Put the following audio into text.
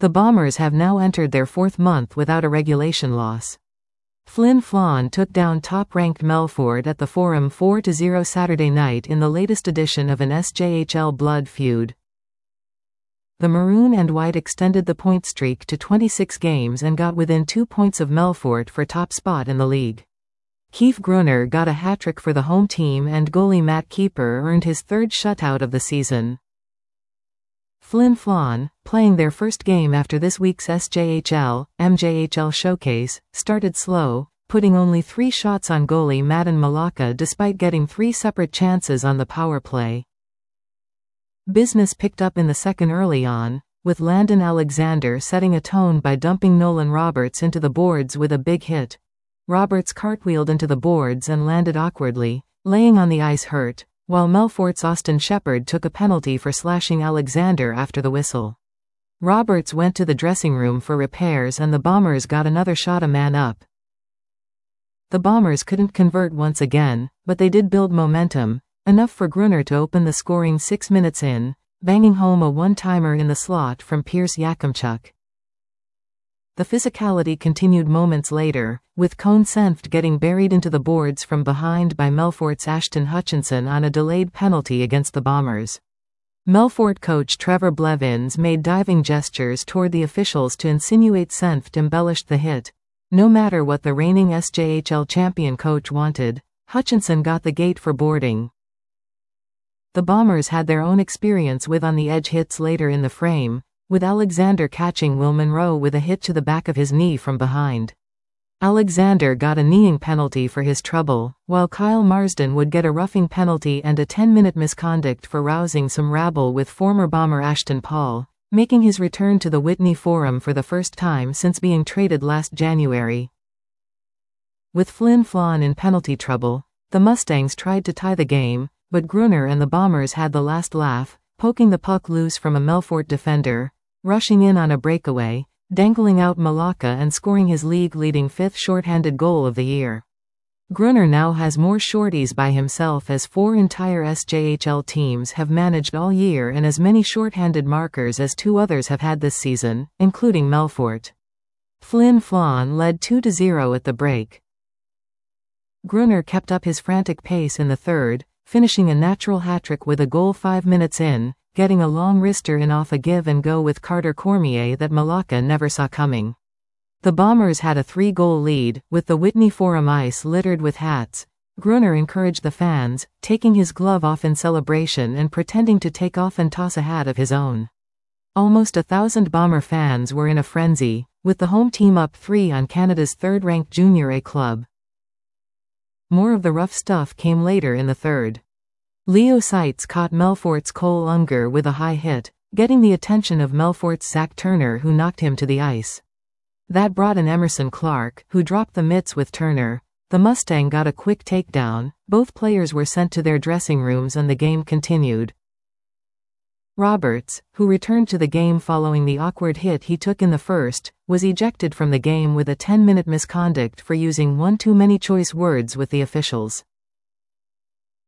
The Bombers have now entered their fourth month without a regulation loss. Flin Flon took down top-ranked Melfort at the Forum 4-0 Saturday night in the latest edition of an SJHL blood feud. The Maroon and White extended the point streak to 26 games and got within 2 points of Melfort for top spot in the league. Keith Gruner got a hat-trick for the home team and goalie Matt Keeper earned his third shutout of the season. Flin Flon, playing their first game after this week's SJHL, MJHL showcase, started slow, putting only 3 shots on goalie Madan Malaka despite getting 3 separate chances on the power play. Business picked up in the second early on, with Landon Alexander setting a tone by dumping Nolan Roberts into the boards with a big hit. Roberts cartwheeled into the boards and landed awkwardly, laying on the ice hurt, while Melfort's Austin Shepard took a penalty for slashing Alexander after the whistle. Roberts went to the dressing room for repairs and the Bombers got another shot a man up. The Bombers couldn't convert once again, but they did build momentum, enough for Gruner to open the scoring 6 minutes in, banging home a one-timer in the slot from Pierce Yakimchuk. The physicality continued moments later, with Cone Senft getting buried into the boards from behind by Melfort's Ashton Hutchinson on a delayed penalty against the Bombers. Melfort coach Trevor Blevins made diving gestures toward the officials to insinuate Senft embellished the hit. No matter what the reigning SJHL champion coach wanted, Hutchinson got the gate for boarding. The Bombers had their own experience with on-the-edge hits later in the frame, with Alexander catching Will Monroe with a hit to the back of his knee from behind. Alexander got a kneeing penalty for his trouble, while Kyle Marsden would get a roughing penalty and a 10-minute misconduct for rousing some rabble with former Bomber Ashton Paul, making his return to the Whitney Forum for the first time since being traded last January. With Flin Flon in penalty trouble, the Mustangs tried to tie the game, but Gruner and the Bombers had the last laugh, poking the puck loose from a Melfort defender, rushing in on a breakaway, dangling out Malaka and scoring his league-leading 5th shorthanded goal of the year. Gruner now has more shorties by himself as 4 entire SJHL teams have managed all year and as many shorthanded markers as 2 others have had this season, including Melfort. Flin Flon led 2-0 at the break. Gruner kept up his frantic pace in the third, finishing a natural hat-trick with a goal 5 minutes in, getting a long wrister in off a give-and-go with Carter Cormier that Malaka never saw coming. The Bombers had a 3-goal lead, with the Whitney Forum ice littered with hats. Gruner encouraged the fans, taking his glove off in celebration and pretending to take off and toss a hat of his own. Almost 1,000 Bomber fans were in a frenzy, with the home team up 3 on Canada's third-ranked Junior A club. More of the rough stuff came later in the third. Leo Seitz caught Melfort's Cole Unger with a high hit, getting the attention of Melfort's Zach Turner who knocked him to the ice. That brought in Emerson Clark, who dropped the mitts with Turner. The Mustang got a quick takedown, both players were sent to their dressing rooms and the game continued. Roberts, who returned to the game following the awkward hit he took in the first, was ejected from the game with a 10-minute misconduct for using one too many choice words with the officials.